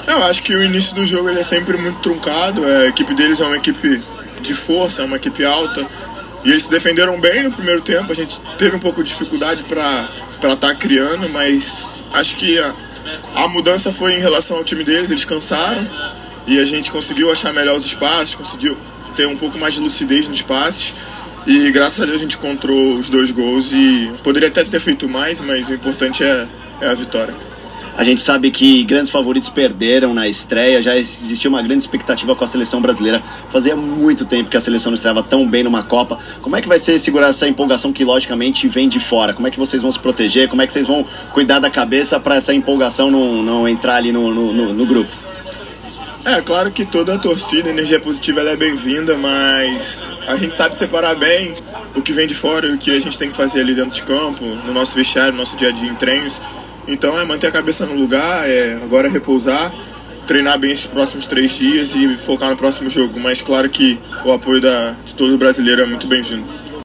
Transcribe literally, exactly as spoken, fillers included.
Eu acho que o início do jogo ele é sempre muito truncado. A equipe deles é uma equipe de força, é uma equipe alta. E eles se defenderam bem no primeiro tempo. A gente teve um pouco de dificuldade para para estar criando, mas acho que a, a mudança foi em relação ao time deles. Eles cansaram e a gente conseguiu achar melhor os espaços, conseguiu ter um pouco mais de lucidez nos passes. E graças a Deus a gente encontrou os dois gols e poderia até ter feito mais, mas o importante é, é a vitória. A gente sabe que grandes favoritos perderam na estreia, já existia uma grande expectativa com a seleção brasileira. Fazia muito tempo que a seleção não estreava tão bem numa Copa. Como é que vai ser segurar essa empolgação que logicamente vem de fora? Como é que vocês vão se proteger? Como é que vocês vão cuidar da cabeça para essa empolgação não, não entrar ali no, no, no, no grupo? É, claro que toda a torcida, a energia positiva ela é bem-vinda, mas a gente sabe separar bem o que vem de fora e o que a gente tem que fazer ali dentro de campo, no nosso vestiário, no nosso dia a dia em treinos. Então é manter a cabeça no lugar, é agora é repousar, treinar bem esses próximos três dias e focar no próximo jogo. Mas claro que o apoio da, de todo brasileiro é muito bem-vindo.